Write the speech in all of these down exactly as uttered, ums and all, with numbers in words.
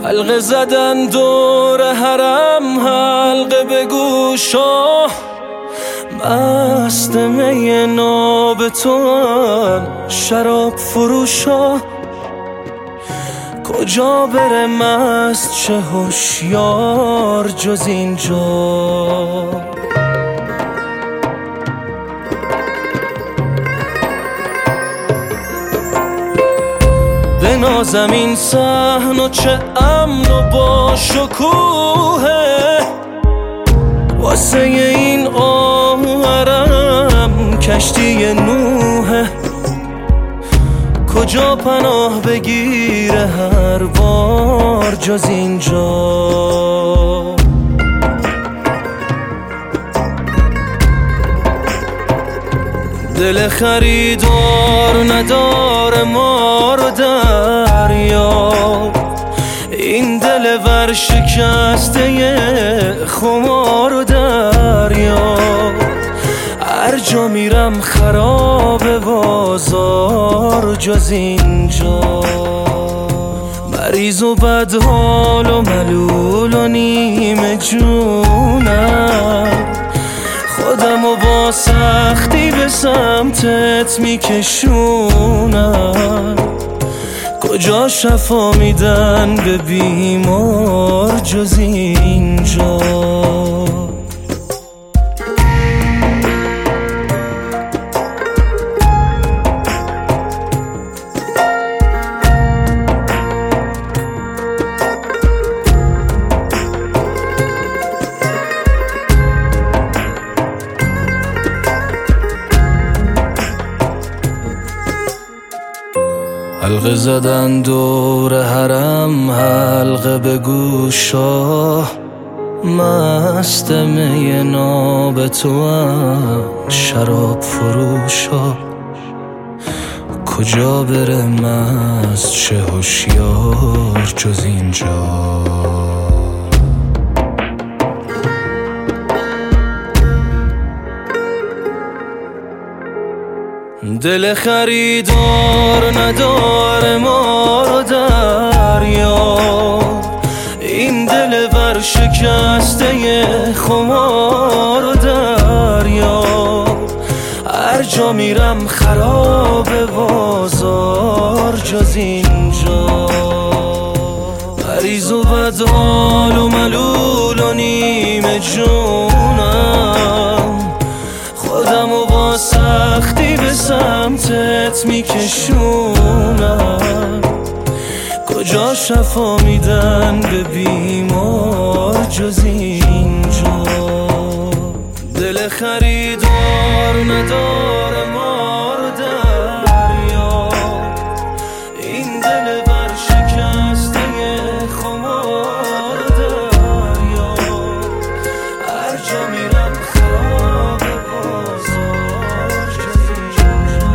حلقه زدن دور حرم، حلقه به گوشا، مست می ناب توان شراب فروشا. کجا بره مست چه هوشیار جز اینجا؟ بنازم این صحن و چه امن و با شکوهه، واسه این آهوارم کشتی نوحه. کجا پناه بگیره هر بار جز اینجا؟ دل خریدار نداره ما رو دریا، این دل ورشکسته خمار و دریا. هر جا میرم خراب بازار جز اینجا. مریض و بدحال و ملول و نیمه جونم، خودم و با سختی به سمتت میکشونم. کجا شفا میدن به بیمار جز اینجا؟ حلقه زدن دور حرم، حلقه به گوشا، مست می ناب توام شراب فروشا. کجا بره مست چه هوشیار جز اینجا؟ دل خریدار نداره ما رو دریا، این دل ورشکسته خمار و دریا. هر جا میرم خراب بازار جز اینجا. مریض و بدحال و ملول و نیمه جونم، خودم و با سختی به سمتت میکشونم. کجا شفا میدن به بیمار جز اینجا؟ دل خریدار نداره ما رو دریا، این دل ورشکسته خمار دریا. هر جا میرم خراب بازار جز اینجا.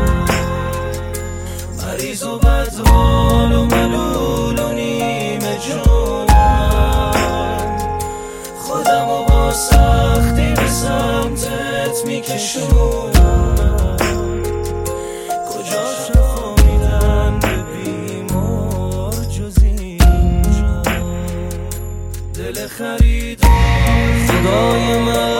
مریض و بدحال و ملول و نیمه جونم، خودم و با سختی به سمتت میکشونم. کجا شفا میدن به بیمار جز اینجا؟ دل خریدار خدای من